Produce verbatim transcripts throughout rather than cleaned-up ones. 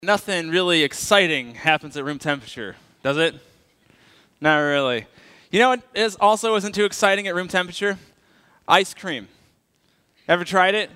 Nothing really exciting happens at room temperature, does it? Not really. You know what is also isn't too exciting at room temperature? Ice cream. Ever tried it?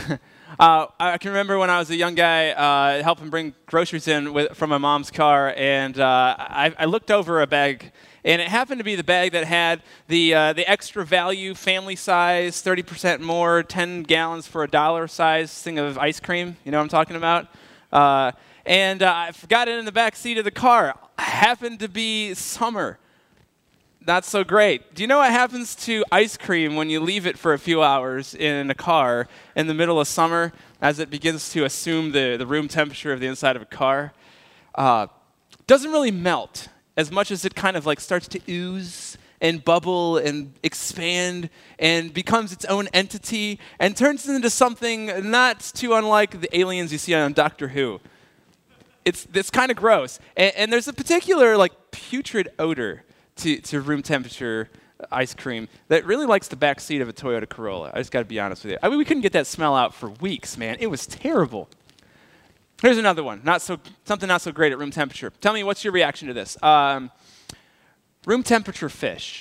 uh, I can remember when I was a young guy uh, helping bring groceries in with, from my mom's car, and uh, I, I looked over a bag, and it happened to be the bag that had the uh, the extra value, family size, thirty percent more, ten gallons for a dollar size thing of ice cream. You know what I'm talking about? Uh, and uh, I forgot it in the back seat of the car. Happened to be summer. Not so great. Do you know what happens to ice cream when you leave it for a few hours in a car in the middle of summer as it begins to assume the, the room temperature of the inside of a car? Uh, doesn't really melt as much as it kind of like starts to ooze and bubble and expand and becomes its own entity and turns into something not too unlike the aliens you see on Doctor Who. It's, it's kind of gross. And, and there's a particular like putrid odor to, to room temperature ice cream that really likes the back seat of a Toyota Corolla. I just got to be honest with you. I mean, we couldn't get that smell out for weeks, man. It was terrible. Here's another one. Not so, something not so great at room temperature. Tell me, what's your reaction to this? Um, room temperature fish.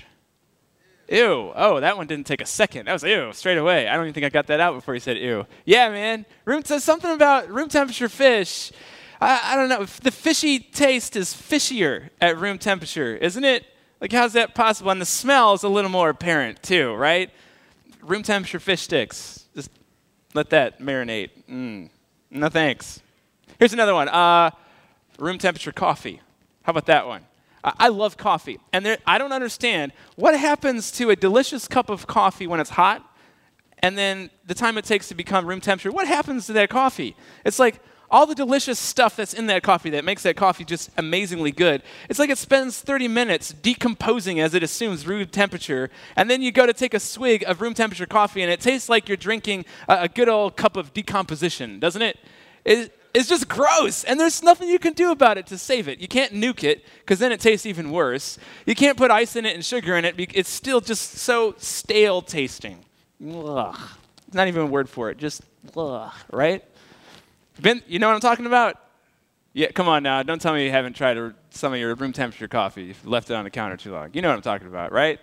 Ew. Oh, that one didn't take a second. That was ew, straight away. I don't even think I got that out before you said ew. Yeah, man. Room says something about room temperature fish. I, I don't know. The fishy taste is fishier at room temperature, isn't it? Like, how's that possible? And the smell is a little more apparent, too, right? Room temperature fish sticks. Just let that marinate. Mm. No thanks. Here's another one. Uh, room temperature coffee. How about that one? Uh, I love coffee. And there, I don't understand what happens to a delicious cup of coffee when it's hot, and then the time it takes to become room temperature. What happens to that coffee? It's like all the delicious stuff that's in that coffee that makes that coffee just amazingly good. It's like it spends thirty minutes decomposing as it assumes room temperature, and then you go to take a swig of room temperature coffee, and it tastes like you're drinking a, a good old cup of decomposition, doesn't it? it? It's just gross, and there's nothing you can do about it to save it. You can't nuke it, because then it tastes even worse. You can't put ice in it and sugar in it. It's still just so stale tasting. Ugh. Not even a word for it, just ugh, right? Ben, you know what I'm talking about? Yeah, come on now. Don't tell me you haven't tried a, some of your room temperature coffee. You've left it on the counter too long. You know what I'm talking about, right?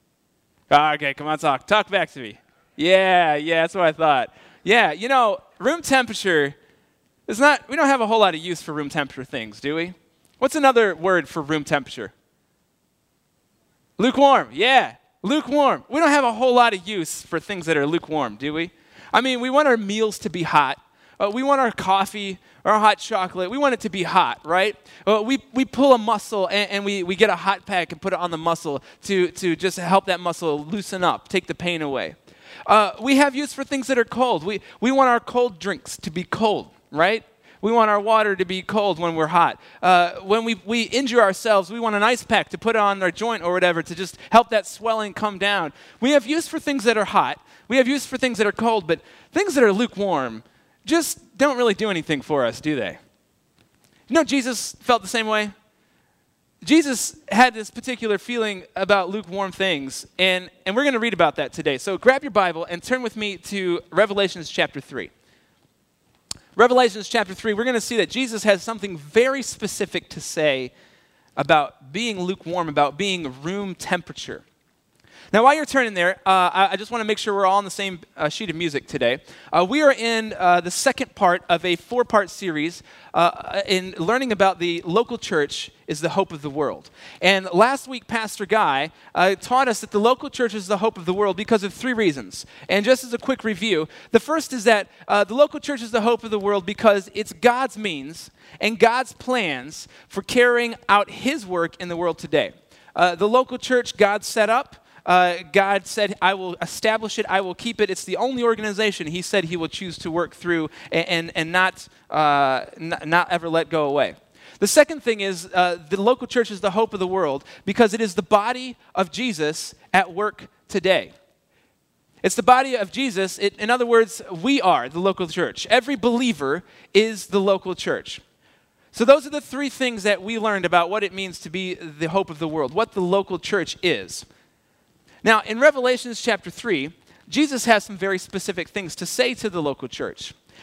Ah, okay, come on, talk. Talk back to me. Yeah, yeah, that's what I thought. Yeah, you know, room temperature is not, we don't have a whole lot of use for room temperature things, do we? What's another word for room temperature? Lukewarm, yeah, lukewarm. We don't have a whole lot of use for things that are lukewarm, do we? I mean, we want our meals to be hot. Uh, we want our coffee or our hot chocolate. We want it to be hot, right? Uh, we, we pull a muscle and, and we, we get a hot pack and put it on the muscle to, to just help that muscle loosen up, take the pain away. Uh, we have use for things that are cold. We, we want our cold drinks to be cold, right? We want our water to be cold when we're hot. Uh, when we, we injure ourselves, we want an ice pack to put on our joint or whatever to just help that swelling come down. We have use for things that are hot. We have use for things that are cold, but things that are lukewarm just don't really do anything for us, do they? You know, Jesus felt the same way. Jesus had this particular feeling about lukewarm things, and, and we're going to read about that today. So grab your Bible and turn with me to Revelations chapter three. Revelations chapter three, we're going to see that Jesus has something very specific to say about being lukewarm, about being room temperature. Now, while you're turning there, uh, I, I just want to make sure we're all on the same uh, sheet of music today. Uh, we are in uh, the second part of a four-part series uh, in learning about the local church is the hope of the world. And last week, Pastor Guy uh, taught us that the local church is the hope of the world because of three reasons. And just as a quick review, the first is that uh, the local church is the hope of the world because it's God's means and God's plans for carrying out His work in the world today. Uh, the local church God set up. Uh, God said, I will establish it, I will keep it. It's the only organization He said He will choose to work through and, and, and not, uh, not, not ever let go away. The second thing is uh, the local church is the hope of the world because it is the body of Jesus at work today. It's the body of Jesus. It, in other words, we are the local church. Every believer is the local church. So those are the three things that we learned about what it means to be the hope of the world, what the local church is. Now, in Revelations chapter three, Jesus has some very specific things to say to the local church.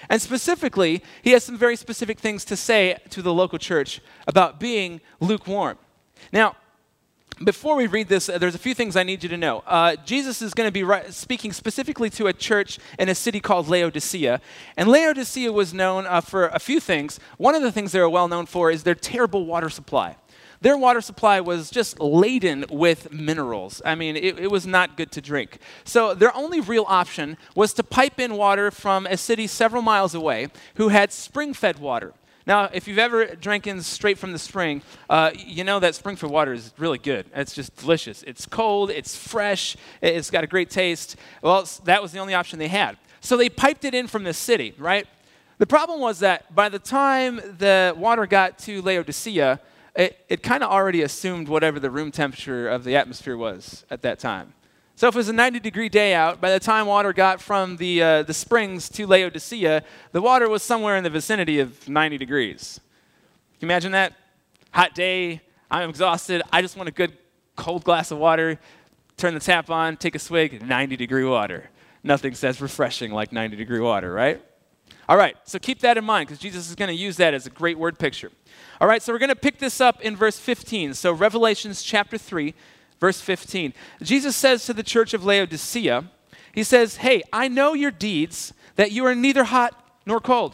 And specifically, he has some very specific things to say to the local church about being lukewarm. Now, before we read this, uh, there's a few things I need you to know. Uh, Jesus is going to be ri- speaking specifically to a church in a city called Laodicea. And Laodicea was known uh, for a few things. One of the things they were well known for is their terrible water supply. Their water supply was just laden with minerals. I mean, it, it was not good to drink. So their only real option was to pipe in water from a city several miles away who had spring-fed water. Now, if you've ever drank in straight from the spring, uh, you know that spring-fed water is really good. It's just delicious. It's cold, it's fresh, it's got a great taste. Well, that was the only option they had. So they piped it in from the city, right? The problem was that by the time the water got to Laodicea, it, it kind of already assumed whatever the room temperature of the atmosphere was at that time. So if it was a ninety degree day out, by the time water got from the, uh, the springs to Laodicea, the water was somewhere in the vicinity of ninety degrees. Can you imagine that? Hot day, I'm exhausted, I just want a good cold glass of water, turn the tap on, take a swig, ninety degree water. Nothing says refreshing like ninety degree water, right? All right, so keep that in mind because Jesus is going to use that as a great word picture. All right, so we're going to pick this up in verse fifteen. So Revelations chapter three, verse fifteen. Jesus says to the church of Laodicea, he says, hey, I know your deeds, that you are neither hot nor cold.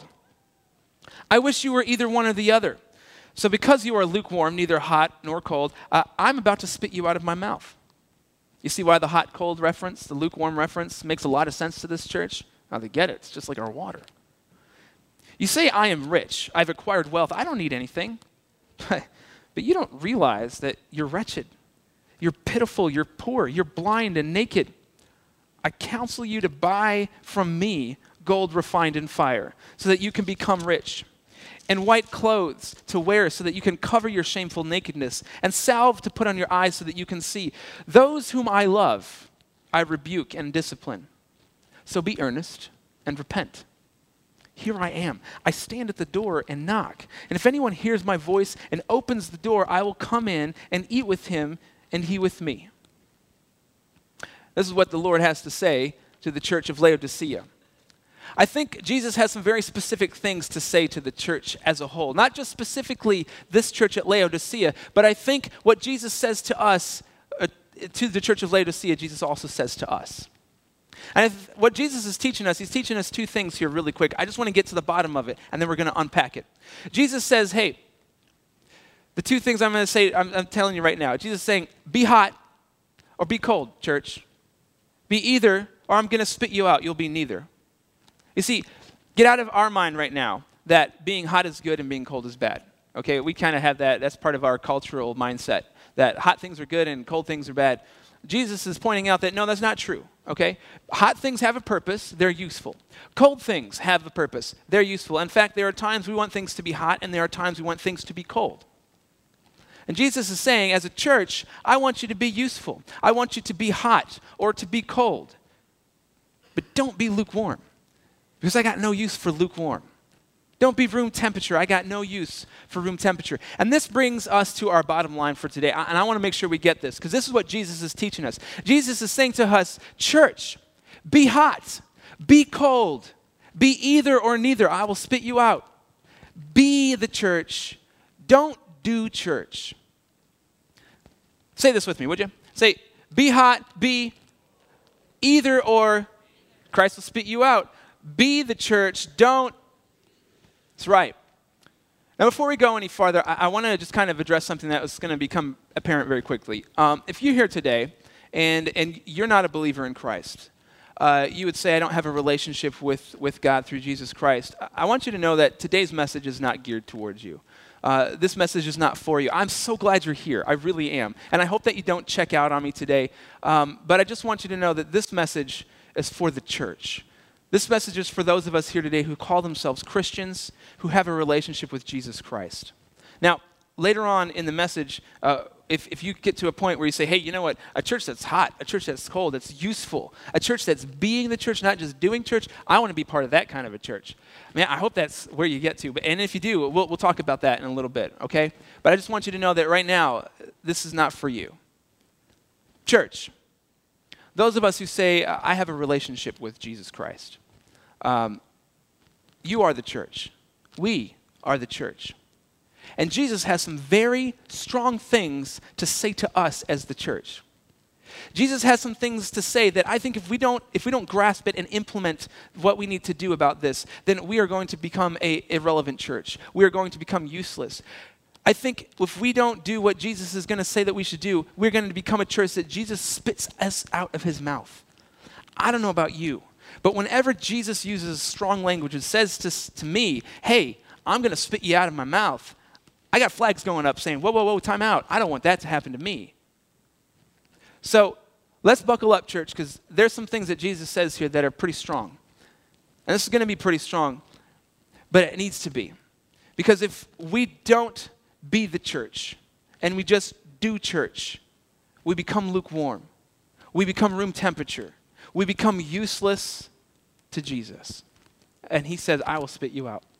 I wish you were either one or the other. So because you are lukewarm, neither hot nor cold, uh, I'm about to spit you out of my mouth. You see why the hot-cold reference, the lukewarm reference, makes a lot of sense to this church? Now they get it. It's just like our water. You say, I am rich. I've acquired wealth. I don't need anything. But you don't realize that you're wretched. You're pitiful, you're poor, you're blind and naked. I counsel you to buy from me gold refined in fire, so that you can become rich, and white clothes to wear so that you can cover your shameful nakedness, and salve to put on your eyes so that you can see. Those whom I love, I rebuke and discipline. So be earnest and repent. Here I am. I stand at the door and knock. And if anyone hears my voice and opens the door, I will come in and eat with him and he with me. This is what the Lord has to say to the church of Laodicea. I think Jesus has some very specific things to say to the church as a whole. Not just specifically this church at Laodicea, but I think what Jesus says to us, uh, to the church of Laodicea, Jesus also says to us. And if, what Jesus is teaching us, he's teaching us two things here really quick. I just want to get to the bottom of it, and then we're going to unpack it. Jesus says, hey, the two things I'm going to say, I'm, I'm telling you right now. Jesus is saying, be hot or be cold, church. Be either, or I'm going to spit you out. You'll be neither. You see, get out of our mind right now that being hot is good and being cold is bad. Okay, we kind of have that. That's part of our cultural mindset, that hot things are good and cold things are bad. Jesus is pointing out that, no, that's not true, okay? Hot things have a purpose. They're useful. Cold things have a purpose. They're useful. In fact, there are times we want things to be hot, and there are times we want things to be cold. And Jesus is saying, as a church, I want you to be useful. I want you to be hot or to be cold. But don't be lukewarm, because I got no use for lukewarm. Don't be room temperature. I got no use for room temperature. And this brings us to our bottom line for today. And I want to make sure we get this, because this is what Jesus is teaching us. Jesus is saying to us, church, be hot, be cold, be either or neither. I will spit you out. Be the church. Don't do church. Say this with me, would you? Say, be hot, be either or. Christ will spit you out. Be the church. Don't. That's right. Now, before we go any farther, I, I want to just kind of address something that was going to become apparent very quickly. Um, if you're here today and, and you're not a believer in Christ, uh, you would say, I don't have a relationship with, with God through Jesus Christ. I, I want you to know that today's message is not geared towards you. Uh, this message is not for you. I'm so glad you're here. I really am. And I hope that you don't check out on me today. Um, but I just want you to know that this message is for the church. This message is for those of us here today who call themselves Christians, who have a relationship with Jesus Christ. Now, later on in the message, uh, if, if you get to a point where you say, hey, you know what, a church that's hot, a church that's cold, that's useful, a church that's being the church, not just doing church, I want to be part of that kind of a church. Man, I hope that's where you get to. But, and if you do, we'll, we'll talk about that in a little bit, okay? But I just want you to know that right now, this is not for you. Church. Those of us who say, I have a relationship with Jesus Christ, um, you are the church. We are the church. And Jesus has some very strong things to say to us as the church. Jesus has some things to say that I think if we don't if we don't grasp it and implement what we need to do about this, then we are going to become a irrelevant church. We are going to become useless. I think if we don't do what Jesus is going to say that we should do, we're going to become a church that Jesus spits us out of his mouth. I don't know about you, but whenever Jesus uses strong language and says to, to me, hey, I'm going to spit you out of my mouth, I got flags going up saying, whoa, whoa, whoa, time out. I don't want that to happen to me. So let's buckle up, church, because there's some things that Jesus says here that are pretty strong. And this is going to be pretty strong, but it needs to be. Because if we don't be the church and we just do church, we become lukewarm. We become room temperature. We become useless to Jesus. And he says, I will spit you out.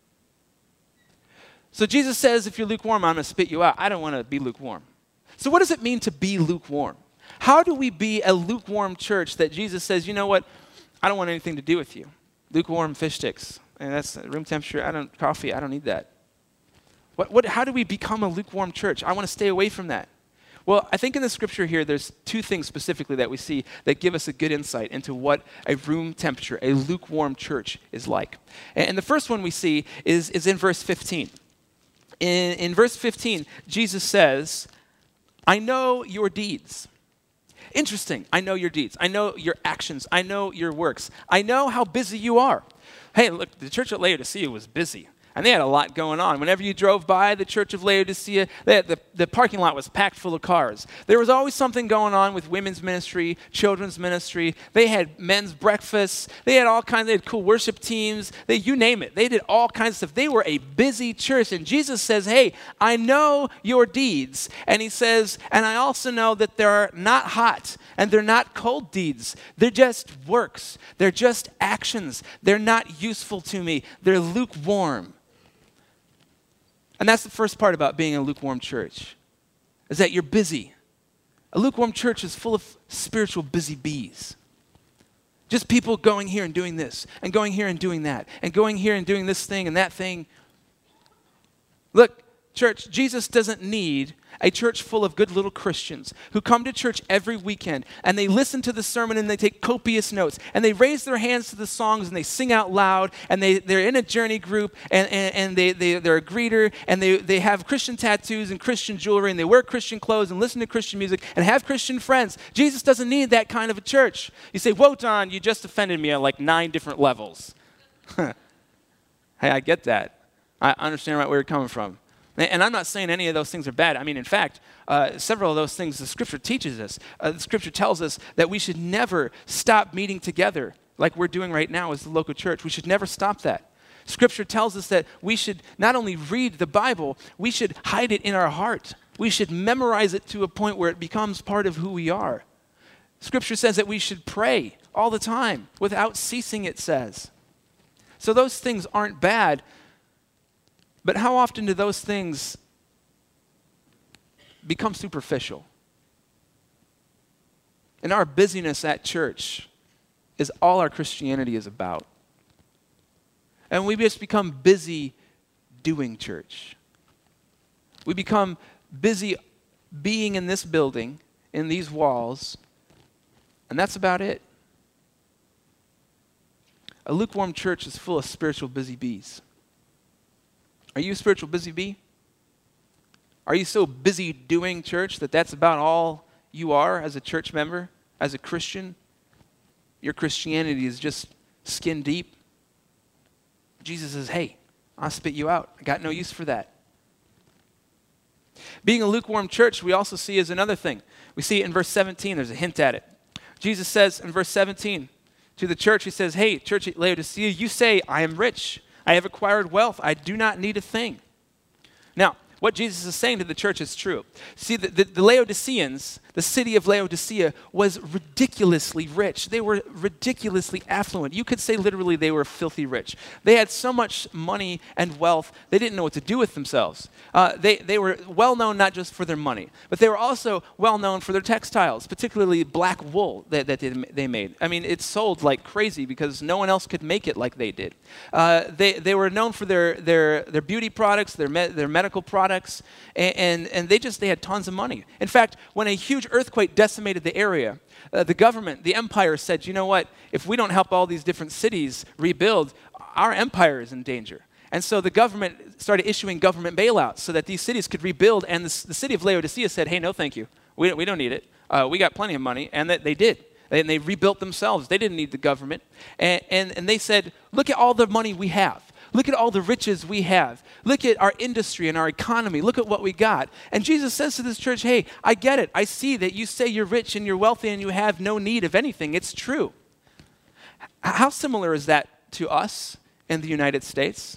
So Jesus says, if you're lukewarm, I'm going to spit you out. I don't want to be lukewarm. So what does it mean to be lukewarm? How do we be a lukewarm church that Jesus says, you know what, I don't want anything to do with you. Lukewarm fish sticks. And that's room temperature. I don't, coffee, I don't need that. What, what, how do we become a lukewarm church? I want to stay away from that. Well, I think in the scripture here, there's two things specifically that we see that give us a good insight into what a room temperature, a lukewarm church is like. And, and the first one we see is, is in verse fifteen. In, in verse fifteen, Jesus says, I know your deeds. Interesting. I know your deeds. I know your actions. I know your works. I know how busy you are. Hey, look, the church at Laodicea was busy. And they had a lot going on. Whenever you drove by the church of Laodicea, they had the, the parking lot was packed full of cars. There was always something going on with women's ministry, children's ministry. They had men's breakfasts. They had all kinds. They had cool worship teams. They, you name it. They did all kinds of stuff. They were a busy church. And Jesus says, hey, I know your deeds. And he says, and I also know that they're not hot and they're not cold deeds. They're just works. They're just actions. They're not useful to me. They're lukewarm. And that's the first part about being a lukewarm church, is that you're busy. A lukewarm church is full of spiritual busy bees. Just people going here and doing this, and going here and doing that, and going here and doing this thing and that thing. Look, church, Jesus doesn't need a church full of good little Christians who come to church every weekend and they listen to the sermon and they take copious notes and they raise their hands to the songs and they sing out loud and they, they're in a journey group and, and, and they, they, they're a greeter and they, they have Christian tattoos and Christian jewelry and they wear Christian clothes and listen to Christian music and have Christian friends. Jesus doesn't need that kind of a church. You say, whoa, Don, you just offended me at like nine different levels. Hey, I get that. I understand right where you're coming from. And I'm not saying any of those things are bad. I mean, in fact, uh, several of those things the Scripture teaches us. Uh, the Scripture tells us that we should never stop meeting together like we're doing right now as the local church. We should never stop that. Scripture tells us that we should not only read the Bible, we should hide it in our heart. We should memorize it to a point where it becomes part of who we are. Scripture says that we should pray all the time without ceasing, it says. So those things aren't bad. But how often do those things become superficial? And our busyness at church is all our Christianity is about. And we just become busy doing church. We become busy being in this building, in these walls, and that's about it. A lukewarm church is full of spiritual busy bees. Are you a spiritual busy bee? Are you so busy doing church that that's about all you are as a church member, as a Christian? Your Christianity is just skin deep. Jesus says, hey, I'll spit you out. I got no use for that. Being a lukewarm church, we also see is another thing. We see it in verse seventeen. There's a hint at it. Jesus says in verse seventeen to the church, he says, hey, church at Laodicea, you say, I am rich. I have acquired wealth. I do not need a thing. Now, what Jesus is saying to the church is true. See, the, the, the Laodiceans, the city of Laodicea, was ridiculously rich. They were ridiculously affluent. You could say literally they were filthy rich. They had so much money and wealth, they didn't know what to do with themselves. Uh, they, they were well known not just for their money, but they were also well known for their textiles, particularly black wool that, that they, they made. I mean, it sold like crazy because no one else could make it like they did. Uh, they, they were known for their, their, their beauty products, their, me, their medical products, and, and, and they just, they had tons of money. In fact, when a huge earthquake decimated the area, uh, the government, the empire said, you know what, if we don't help all these different cities rebuild, our empire is in danger. And so the government started issuing government bailouts so that these cities could rebuild, and the, the city of Laodicea said, hey, no thank you, we, we don't need it. Uh, we got plenty of money, and that they did. And they rebuilt themselves. They didn't need the government. And, and, and they said, look at all the money we have. Look at all the riches we have. Look at our industry and our economy. Look at what we got. And Jesus says to this church, hey, I get it. I see that you say you're rich and you're wealthy and you have no need of anything. It's true. How similar is that to us in the United States?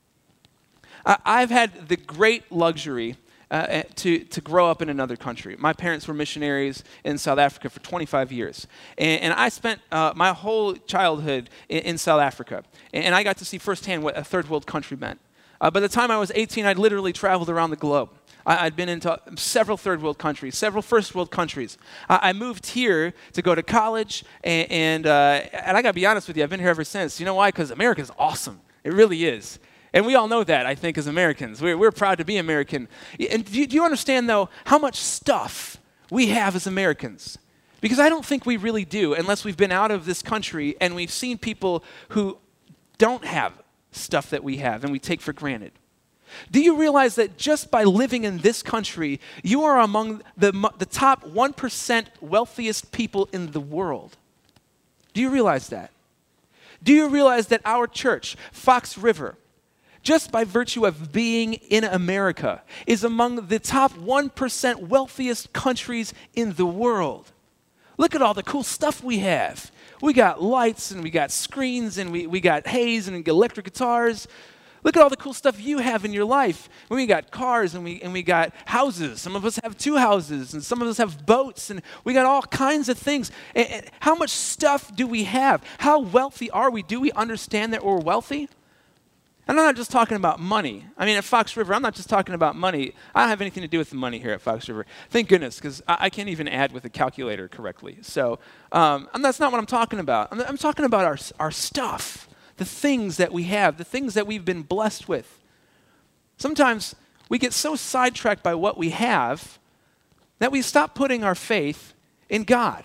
I've had the great luxury Uh, to, to grow up in another country. My parents were missionaries in South Africa for twenty-five years. And, and I spent uh, my whole childhood in, in South Africa. And, and I got to see firsthand what a third world country meant. Uh, by the time I was eighteen, I'd literally traveled around the globe. I, I'd been into several third world countries, several first world countries. I, I moved here to go to college, and, and, uh, and I gotta be honest with you, I've been here ever since. You know why? Because America's awesome. It really is. And we all know that, I think, as Americans. We're, we're proud to be American. And do you, do you understand, though, how much stuff we have as Americans? Because I don't think we really do, unless we've been out of this country and we've seen people who don't have stuff that we have and we take for granted. Do you realize that just by living in this country, you are among the, the top one percent wealthiest people in the world? Do you realize that? Do you realize that our church, Fox River, just by virtue of being in America, is among the top one percent wealthiest countries in the world? Look at all the cool stuff we have. We got lights, and we got screens, and we, we got haze, and electric guitars. Look at all the cool stuff you have in your life. We got cars, and we, and we got houses. Some of us have two houses, and some of us have boats, and we got all kinds of things. And, and how much stuff do we have? How wealthy are we? Do we understand that we're wealthy? And I'm not just talking about money. I mean, at Fox River, I'm not just talking about money. I don't have anything to do with the money here at Fox River. Thank goodness, because I, I can't even add with a calculator correctly. So um, and that's not what I'm talking about. I'm, I'm talking about our, our stuff, the things that we have, the things that we've been blessed with. Sometimes we get so sidetracked by what we have that we stop putting our faith in God.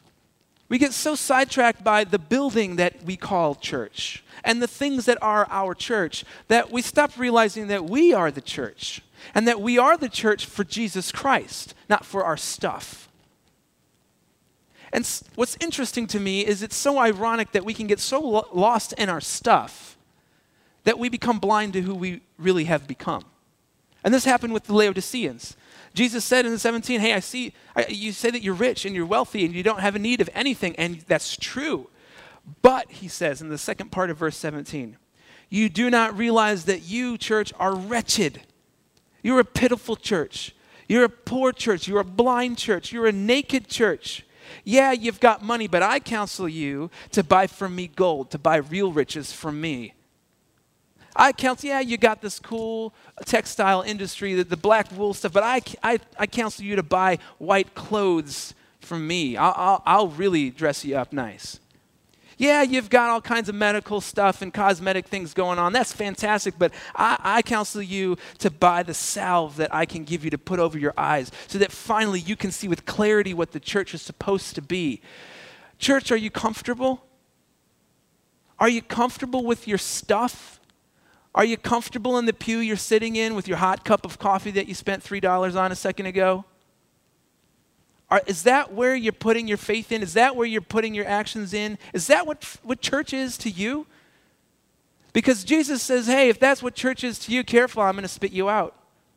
We get so sidetracked by the building that we call church and the things that are our church that we stop realizing that we are the church and that we are the church for Jesus Christ, not for our stuff. And what's interesting to me is it's so ironic that we can get so lo- lost in our stuff that we become blind to who we really have become. And this happened with the Laodiceans. Jesus said in the seventeen, hey, I see, I, you say that you're rich and you're wealthy and you don't have a need of anything, and that's true. But, he says in the second part of verse seventeen, you do not realize that you, church, are wretched. You're a pitiful church. You're a poor church. You're a blind church. You're a naked church. Yeah, you've got money, but I counsel you to buy from me gold, to buy real riches from me. I counsel, yeah, you got this cool textile industry, the, the black wool stuff, but I, I, I counsel you to buy white clothes from me. I'll, I'll, I'll really dress you up nice. Yeah, you've got all kinds of medical stuff and cosmetic things going on. That's fantastic, but I, I counsel you to buy the salve that I can give you to put over your eyes so that finally you can see with clarity what the church is supposed to be. Church, are you comfortable? Are you comfortable with your stuff? Are you comfortable in the pew you're sitting in with your hot cup of coffee that you spent three dollars on a second ago? Are, is that where you're putting your faith in? Is that where you're putting your actions in? Is that what, what church is to you? Because Jesus says, hey, if that's what church is to you, careful, I'm going to spit you out.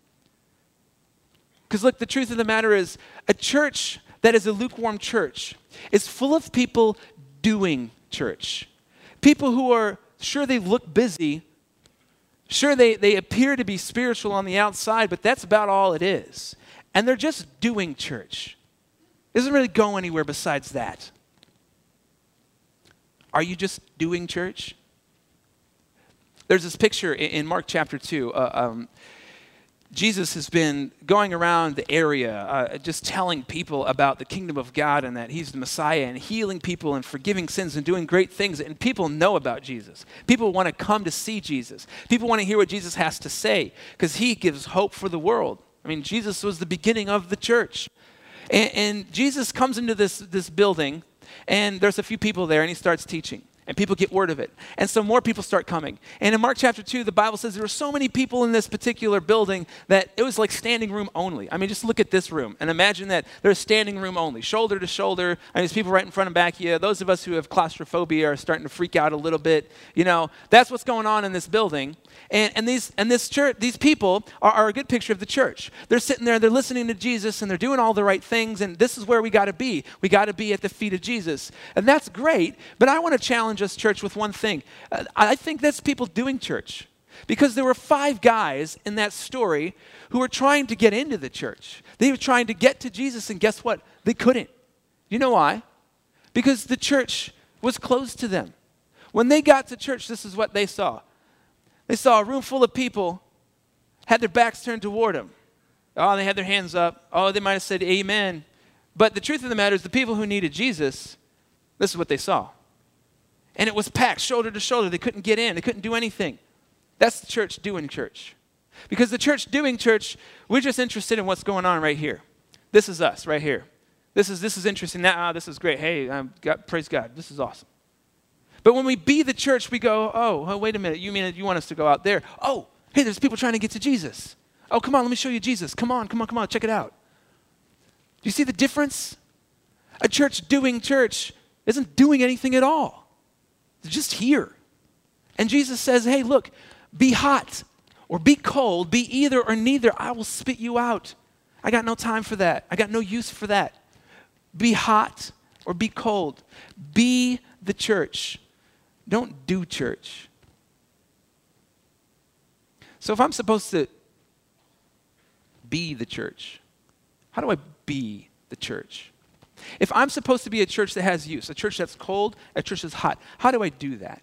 Because look, the truth of the matter is, a church that is a lukewarm church is full of people doing church. People who are sure they look busy, Sure, they, they appear to be spiritual on the outside, but that's about all it is. And they're just doing church. It doesn't really go anywhere besides that. Are you just doing church? There's this picture in, in Mark chapter two. Uh, um, Jesus has been going around the area uh, just telling people about the kingdom of God and that he's the Messiah and healing people and forgiving sins and doing great things. And people know about Jesus. People want to come to see Jesus. People want to hear what Jesus has to say because he gives hope for the world. I mean, Jesus was the beginning of the church. And, and Jesus comes into this, this building and there's a few people there and he starts teaching. And people get word of it. And so more people start coming. And in Mark chapter two, the Bible says there were so many people in this particular building that it was like standing room only. I mean, just look at this room and imagine that there's standing room only, shoulder to shoulder. I mean, there's people right in front and back of you. Those of us who have claustrophobia are starting to freak out a little bit. You know, that's what's going on in this building. And, and these and this church, these people are, are a good picture of the church. They're sitting there, they're listening to Jesus, and they're doing all the right things. And this is where we got to be. We got to be at the feet of Jesus. And that's great, but I want to challenge us, church, with one thing. Uh, I think that's people doing church. Because there were five guys in that story who were trying to get into the church. They were trying to get to Jesus, and guess what? They couldn't. You know why? Because the church was closed to them. When they got to church, this is what they saw. They saw a room full of people, had their backs turned toward them. Oh, they had their hands up. Oh, they might have said amen. But the truth of the matter is the people who needed Jesus, this is what they saw. And it was packed shoulder to shoulder. They couldn't get in. They couldn't do anything. That's the church doing church. Because the church doing church, we're just interested in what's going on right here. This is us right here. This is this is interesting. Now, ah, this is great. Hey, um, God, praise God. This is awesome. But when we be the church, we go, oh, oh, wait a minute. You mean you want us to go out there? Oh, hey, there's people trying to get to Jesus. Oh, come on, let me show you Jesus. Come on, come on, come on, check it out. Do you see the difference? A church doing church isn't doing anything at all. They're just here. And Jesus says, hey, look, be hot or be cold, be either or neither. I will spit you out. I got no time for that. I got no use for that. Be hot or be cold. Be the church. Don't do church. So if I'm supposed to be the church, how do I be the church? If I'm supposed to be a church that has use, a church that's cold, a church that's hot, how do I do that?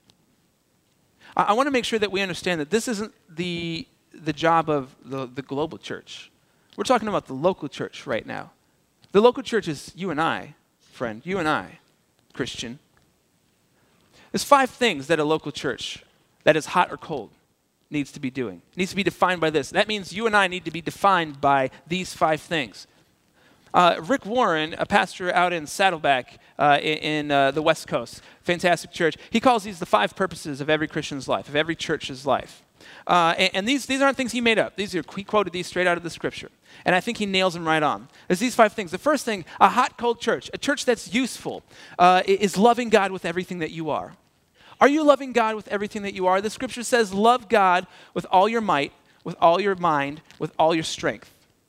I, I want to make sure that we understand that this isn't the, the job of the, the global church. We're talking about the local church right now. The local church is you and I, friend, you and I, Christian. There's five things that a local church that is hot or cold needs to be doing. It needs to be defined by this. That means you and I need to be defined by these five things. Uh, Rick Warren, a pastor out in Saddleback uh, in, in uh, the West Coast, fantastic church, he calls these the five purposes of every Christian's life, of every church's life. Uh, and and these, these aren't things he made up. These are, he quoted these straight out of the scripture. And I think he nails them right on. There's these five things. The first thing, a hot, cold church, a church that's useful, uh, is loving God with everything that you are. Are you loving God with everything that you are? The scripture says, love God with all your might, with all your mind, with all your strength.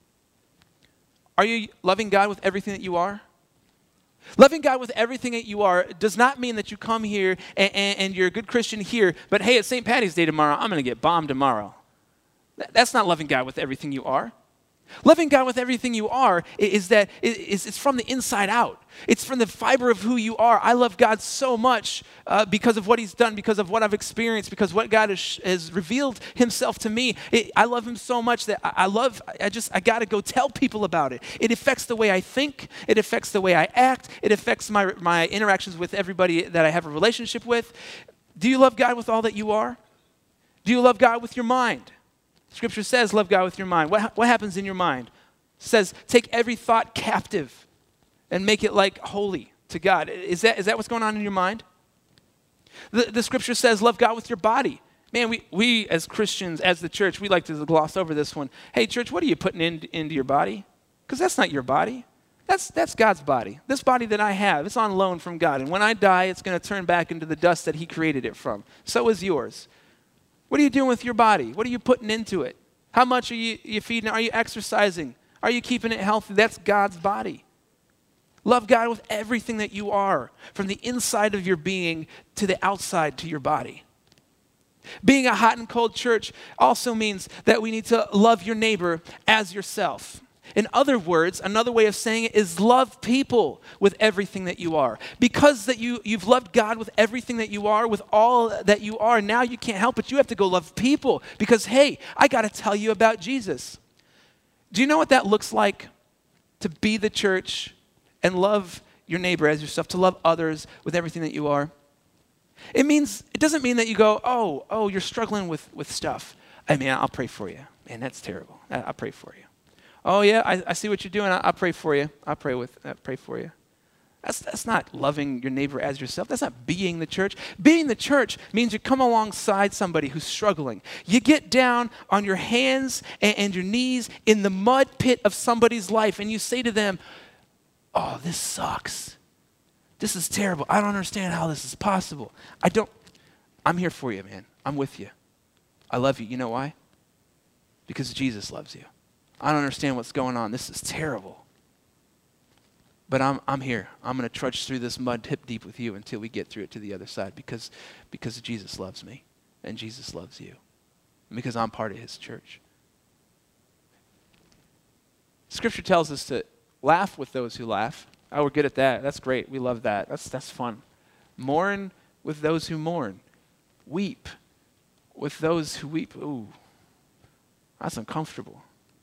Are you loving God with everything that you are? Loving God with everything that you are does not mean that you come here and, and, and you're a good Christian here, but hey, it's Saint Patty's Day tomorrow, I'm going to get bombed tomorrow. That's not loving God with everything you are. Loving God with everything you are is that is it's from the inside out. It's from the fiber of who you are. I love God so much uh, because of what he's done, because of what I've experienced, because what God has, has revealed himself to me. It, I love him so much that I, I love, I just, I got to go tell people about it. It affects the way I think. It affects the way I act. It affects my, my interactions with everybody that I have a relationship with. Do you love God with all that you are? Do you love God with your mind? Scripture says, love God with your mind. What, what happens in your mind? It says, take every thought captive and make it like holy to God. Is that, is that what's going on in your mind? The, the scripture says, love God with your body. Man, we, we as Christians, as the church, we like to gloss over this one. Hey, church, what are you putting in, into your body? Because that's not your body. That's, that's God's body. This body that I have, it's on loan from God. And when I die, it's going to turn back into the dust that he created it from. So is yours. What are you doing with your body? What are you putting into it? How much are you, you feeding? Are you exercising? Are you keeping it healthy? That's God's body. Love God with everything that you are, from the inside of your being to the outside to your body. Being a hot and cold church also means that we need to love your neighbor as yourself. In other words, another way of saying it is love people with everything that you are. Because that you, you've loved God with everything that you are, with all that you are, now you can't help it. You have to go love people because, hey, I got to tell you about Jesus. Do you know what that looks like? To be the church and love your neighbor as yourself, to love others with everything that you are. It means, it doesn't mean that you go, oh, oh, you're struggling with, with stuff. I mean, I'll pray for you. Man, that's terrible. I, I'll pray for you. Oh yeah, I, I see what you're doing. I, I'll pray for you. I'll pray with. I'll pray for you. That's that's not loving your neighbor as yourself. That's not being the church. Being the church means you come alongside somebody who's struggling. You get down on your hands and, and your knees in the mud pit of somebody's life, and you say to them, "Oh, this sucks. This is terrible. I don't understand how this is possible. I don't. I'm here for you, man. I'm with you. I love you. You know why? Because Jesus loves you. I don't understand what's going on. This is terrible. But I'm I'm here. I'm going to trudge through this mud hip deep with you until we get through it to the other side because, because Jesus loves me and Jesus loves you and because I'm part of his church. Scripture tells us to laugh with those who laugh. Oh, we're good at that. That's great. We love that. That's that's fun. Mourn with those who mourn. Weep with those who weep. Ooh, that's uncomfortable.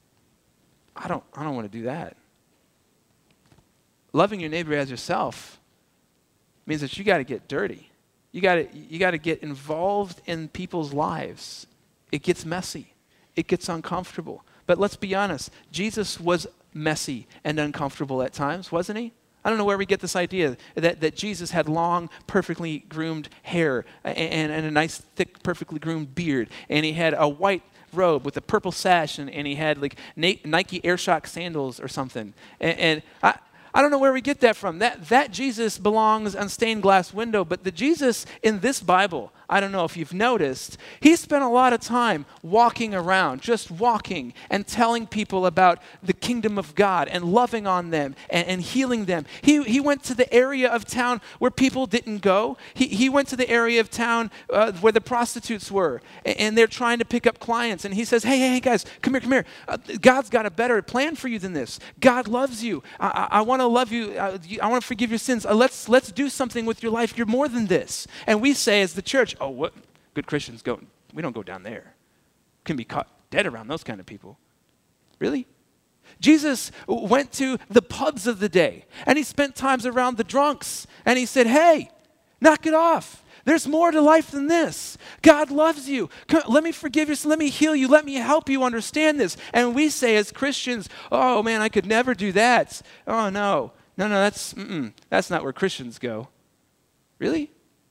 I don't, I don't want to do that. Loving your neighbor as yourself means that you got to get dirty. You got to, you got to get involved in people's lives. It gets messy. It gets uncomfortable. But let's be honest, Jesus was messy and uncomfortable at times, wasn't he? I don't know where we get this idea that, that Jesus had long, perfectly groomed hair and, and a nice, thick, perfectly groomed beard, and he had a white robe with a purple sash, and, and he had like Nike Airshock sandals or something. And, and I, I don't know where we get that from. That, that Jesus belongs on stained glass window, but the Jesus in this Bible, I don't know if you've noticed, he spent a lot of time walking around, just walking and telling people about the kingdom of God and loving on them and, and healing them. He, he went to the area of town where people didn't go. He, he went to the area of town uh, where the prostitutes were, and, and they're trying to pick up clients. And he says, hey, hey, hey guys, come here, come here. Uh, God's got a better plan for you than this. God loves you. I, I, I want to love you. I, I want to forgive your sins. Uh, let's, let's do something with your life. You're more than this. And we say as the church, oh, what? Good Christians go, we don't go down there. Can be caught dead around those kind of people. Really? Jesus went to the pubs of the day, and he spent times around the drunks, and he said, hey, knock it off. There's more to life than this. God loves you. Come, let me forgive you. Let me heal you. Let me help you understand this. And we say as Christians, oh, man, I could never do that. Oh, no. No, no, that's, mm-mm, that's not where Christians go. Really?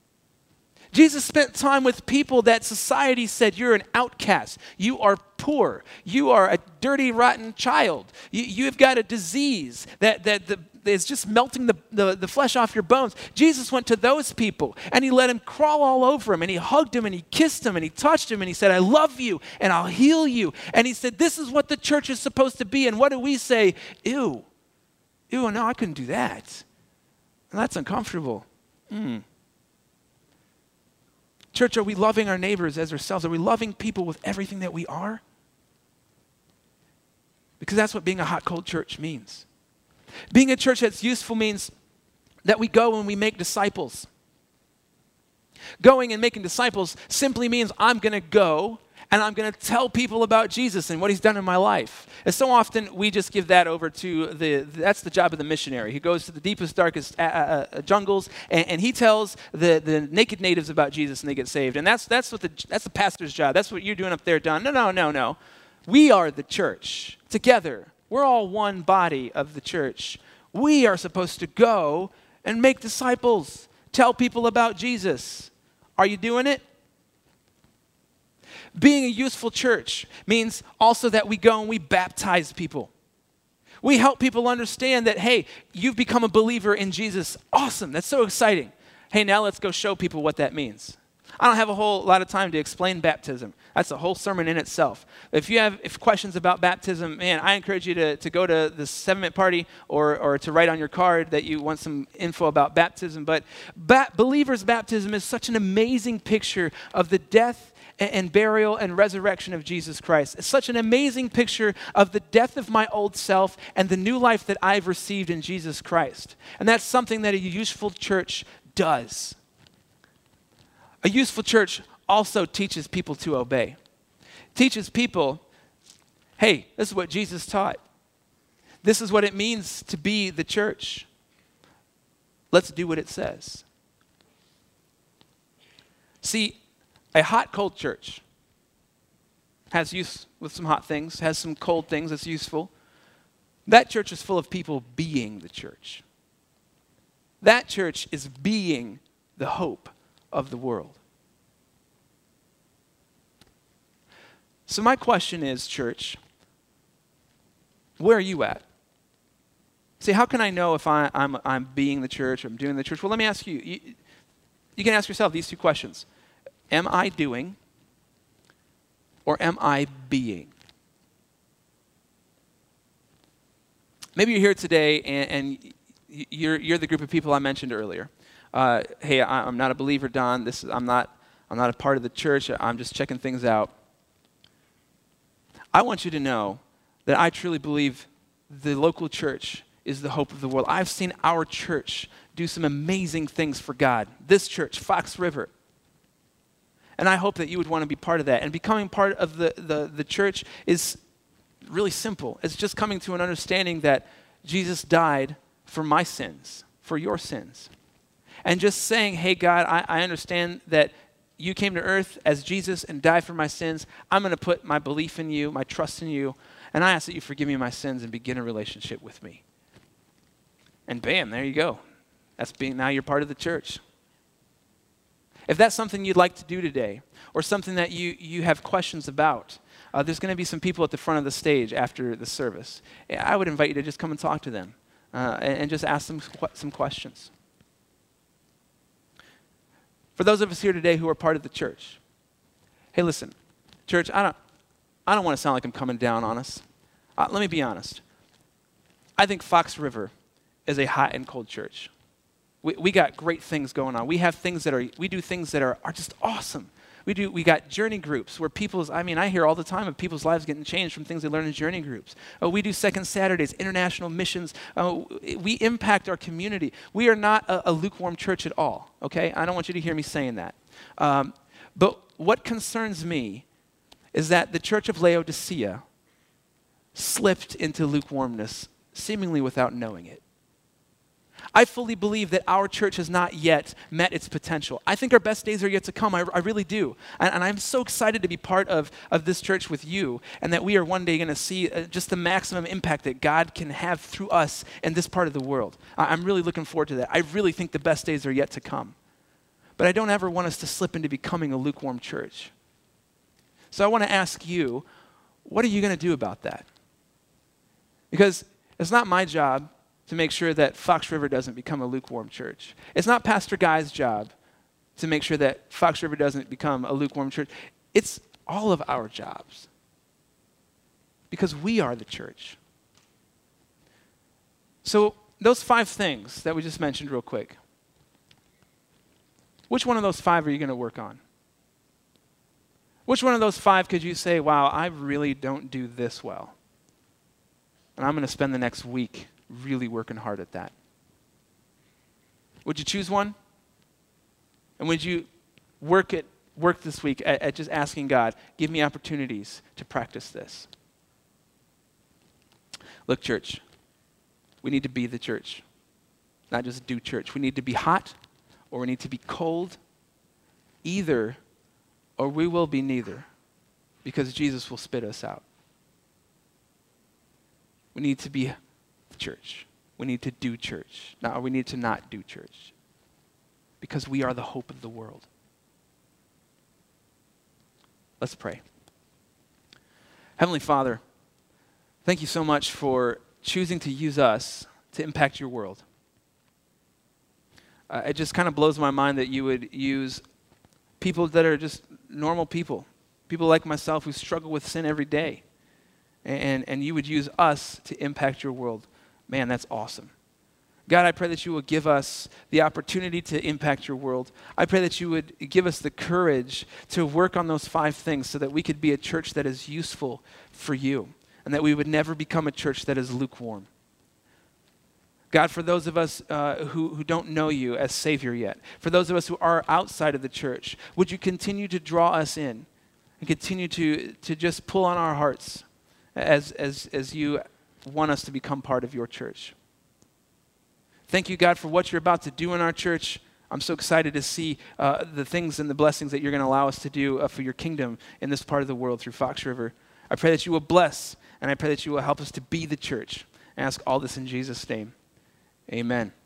Jesus spent time with people that society said, you're an outcast. You are poor. You are a dirty, rotten child. You, you've got a disease that, that the, is just melting the, the, the flesh off your bones. Jesus went to those people, and he let them crawl all over him, and he hugged him, and he kissed him, and he touched him, and he said, I love you, and I'll heal you. And he said, this is what the church is supposed to be. And what do we say? Ew. Ew, no, I couldn't do that. That's uncomfortable. Mm. Church, are we loving our neighbors as ourselves? Are we loving people with everything that we are? Because that's what being a hot, cold church means. Being a church that's useful means that we go and we make disciples. Going and making disciples simply means I'm going to go and I'm going to tell people about Jesus and what he's done in my life. And so often we just give that over to the, that's the job of the missionary. He goes to the deepest, darkest uh, uh, jungles, and, and he tells the, the naked natives about Jesus and they get saved. And that's, that's, what the, that's the pastor's job. That's what you're doing up there, Don. No, no, no, no. We are the church together. We're all one body of the church. We are supposed to go and make disciples, tell people about Jesus. Are you doing it? Being a useful church means also that we go and we baptize people. We help people understand that, hey, you've become a believer in Jesus. Awesome. That's so exciting. Hey, now let's go show people what that means. I don't have a whole lot of time to explain baptism. That's a whole sermon in itself. If you have if questions about baptism, man, I encourage you to, to go to the seven-minute party or, or to write on your card that you want some info about baptism. But ba- believers' baptism is such an amazing picture of the death and, and burial and resurrection of Jesus Christ. It's such an amazing picture of the death of my old self and the new life that I've received in Jesus Christ. And that's something that a useful church does. A useful church also teaches people to obey. Teaches people, hey, this is what Jesus taught. This is what it means to be the church. Let's do what it says. See, a hot, cold church has use with some hot things, has some cold things that's useful. That church is full of people being the church. That church is being the hope of the world. So my question is, church, where are you at? See, how can I know if I, I'm, I'm being the church or I'm doing the church? Well, let me ask you. you. You can ask yourself these two questions. Am I doing or am I being? Maybe you're here today and, and you're, you're the group of people I mentioned earlier. Uh, hey, I, I'm not a believer, Don. This is, I'm not, I'm not a part of the church. I'm just checking things out. I want you to know that I truly believe the local church is the hope of the world. I've seen our church do some amazing things for God. This church, Fox River. And I hope that you would want to be part of that. And becoming part of the, the, the church is really simple. It's just coming to an understanding that Jesus died for my sins, for your sins. And just saying, hey, God, I, I understand that you came to earth as Jesus and died for my sins. I'm going to put my belief in you, my trust in you, and I ask that you forgive me my sins and begin a relationship with me. And bam, there you go. That's being, now you're part of the church. If that's something you'd like to do today, or something that you, you have questions about, uh, there's going to be some people at the front of the stage after the service. I would invite you to just come and talk to them uh, and, and just ask them some questions. For those of us here today who are part of the church, hey, listen, church, I don't, I don't want to sound like I'm coming down on us. Uh, let me be honest. I think Fox River is a hot and cold church. We, we got great things going on. We have things that are, we do things that are, are just awesome. We do, we got journey groups where people's, I mean, I hear all the time of people's lives getting changed from things they learn in journey groups. Uh, we do Second Saturdays, international missions. Uh, we impact our community. We are not a, a lukewarm church at all, okay? I don't want you to hear me saying that. Um, but what concerns me is that the church of Laodicea slipped into lukewarmness seemingly without knowing it. I fully believe that our church has not yet met its potential. I think our best days are yet to come. I, I really do. And, and I'm so excited to be part of, of this church with you, and that we are one day going to see uh, just the maximum impact that God can have through us in this part of the world. I, I'm really looking forward to that. I really think the best days are yet to come. But I don't ever want us to slip into becoming a lukewarm church. So I want to ask you, what are you going to do about that? Because it's not my job to make sure that Fox River doesn't become a lukewarm church. It's not Pastor Guy's job to make sure that Fox River doesn't become a lukewarm church. It's all of our jobs. Because we are the church. So those five things that we just mentioned real quick, which one of those five are you going to work on? Which one of those five could you say, wow, I really don't do this well? And I'm going to spend the next week really working hard at that. Would you choose one? And would you work it, work this week at, at just asking God, give me opportunities to practice this? Look, church, we need to be the church, not just do church. We need to be hot or we need to be cold, either or we will be neither, because Jesus will spit us out. We need to be church. We need to do church. Now, we need to not do church, because we are the hope of the world. Let's pray. Heavenly Father, thank you so much for choosing to use us to impact your world. Uh, it just kind of blows my mind that you would use people that are just normal people, people like myself who struggle with sin every day, and, and you would use us to impact your world. Man, that's awesome. God, I pray that you will give us the opportunity to impact your world. I pray that you would give us the courage to work on those five things so that we could be a church that is useful for you and that we would never become a church that is lukewarm. God, for those of us uh, who, who don't know you as Savior yet, for those of us who are outside of the church, would you continue to draw us in and continue to, to just pull on our hearts as, as, as you want us to become part of your church. Thank you, God, for what you're about to do in our church. I'm so excited to see uh, the things and the blessings that you're going to allow us to do uh, for your kingdom in this part of the world through Fox River. I pray that you will bless, and I pray that you will help us to be the church. I ask all this in Jesus' name. Amen.